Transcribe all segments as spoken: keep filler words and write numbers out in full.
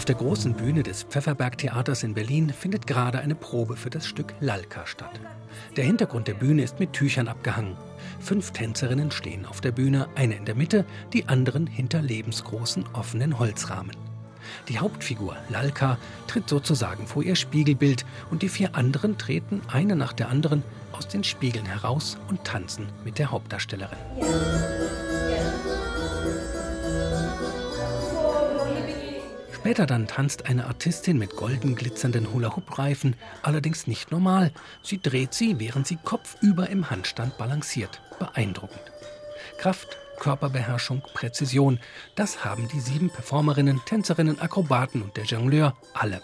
Auf der großen Bühne des Pfefferberg-Theaters in Berlin findet gerade eine Probe für das Stück Lalka statt. Der Hintergrund der Bühne ist mit Tüchern abgehangen. Fünf Tänzerinnen stehen auf der Bühne, eine in der Mitte, die anderen hinter lebensgroßen offenen Holzrahmen. Die Hauptfigur, Lalka, tritt sozusagen vor ihr Spiegelbild und die vier anderen treten eine nach der anderen aus den Spiegeln heraus und tanzen mit der Hauptdarstellerin. Später dann tanzt eine Artistin mit golden glitzernden Hula-Hoop-Reifen, allerdings nicht normal. Sie dreht sie, während sie kopfüber im Handstand balanciert. Beeindruckend. Kraft, Körperbeherrschung, Präzision, das haben die sieben Performerinnen, Tänzerinnen, Akrobaten und der Jongleur alle.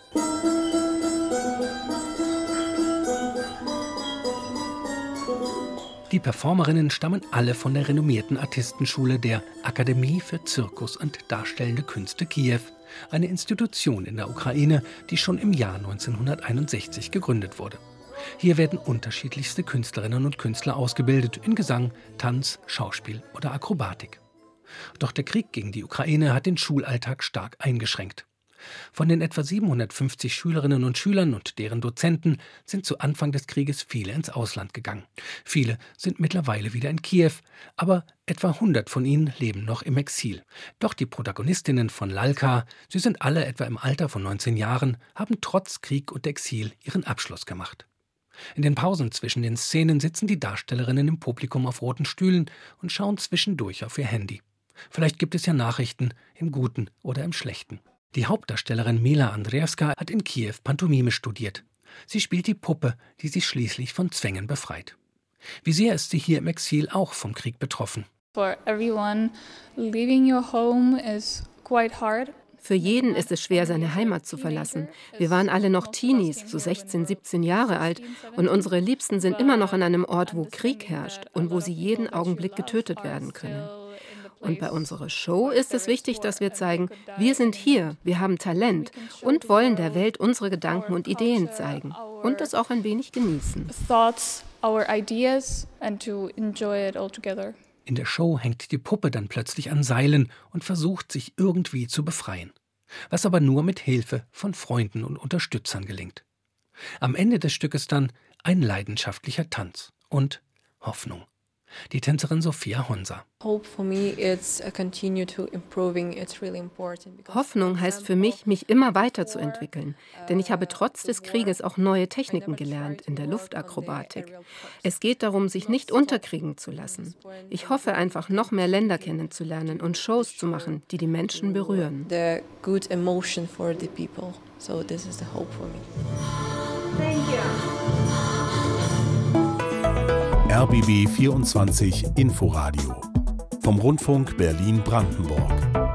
Die Performerinnen stammen alle von der renommierten Artistenschule der Akademie für Zirkus und Darstellende Künste Kiew, eine Institution in der Ukraine, die schon im Jahr neunzehnhunderteinundsechzig gegründet wurde. Hier werden unterschiedlichste Künstlerinnen und Künstler ausgebildet in Gesang, Tanz, Schauspiel oder Akrobatik. Doch der Krieg gegen die Ukraine hat den Schulalltag stark eingeschränkt. Von den etwa siebenhundertfünfzig Schülerinnen und Schülern und deren Dozenten sind zu Anfang des Krieges viele ins Ausland gegangen. Viele sind mittlerweile wieder in Kiew, aber etwa hundert von ihnen leben noch im Exil. Doch die Protagonistinnen von Lalka, sie sind alle etwa im Alter von neunzehn Jahren, haben trotz Krieg und Exil ihren Abschluss gemacht. In den Pausen zwischen den Szenen sitzen die Darstellerinnen im Publikum auf roten Stühlen und schauen zwischendurch auf ihr Handy. Vielleicht gibt es ja Nachrichten, im Guten oder im Schlechten. Die Hauptdarstellerin Mila Andreevska hat in Kiew Pantomime studiert. Sie spielt die Puppe, die sie schließlich von Zwängen befreit. Wie sehr ist sie hier im Exil auch vom Krieg betroffen? For everyone, leaving your home is quite hard. Für jeden ist es schwer, seine Heimat zu verlassen. Wir waren alle noch Teenies, so sechzehn, siebzehn Jahre alt. Und unsere Liebsten sind immer noch an einem Ort, wo Krieg herrscht und wo sie jeden Augenblick getötet werden können. Und bei unserer Show ist es wichtig, dass wir zeigen, wir sind hier, wir haben Talent und wollen der Welt unsere Gedanken und Ideen zeigen und es auch ein wenig genießen. In der Show hängt die Puppe dann plötzlich an Seilen und versucht, sich irgendwie zu befreien. Was aber nur mit Hilfe von Freunden und Unterstützern gelingt. Am Ende des Stückes dann ein leidenschaftlicher Tanz und Hoffnung. Die Tänzerin Sophia Honsa. Hoffnung heißt für mich, mich immer weiterzuentwickeln. Denn ich habe trotz des Krieges auch neue Techniken gelernt in der Luftakrobatik. Es geht darum, sich nicht unterkriegen zu lassen. Ich hoffe einfach, noch mehr Länder kennenzulernen und Shows zu machen, die die Menschen berühren. The good emotion for the people. So this is the hope for me. Thank you. R B B vierundzwanzig Inforadio vom Rundfunk Berlin-Brandenburg.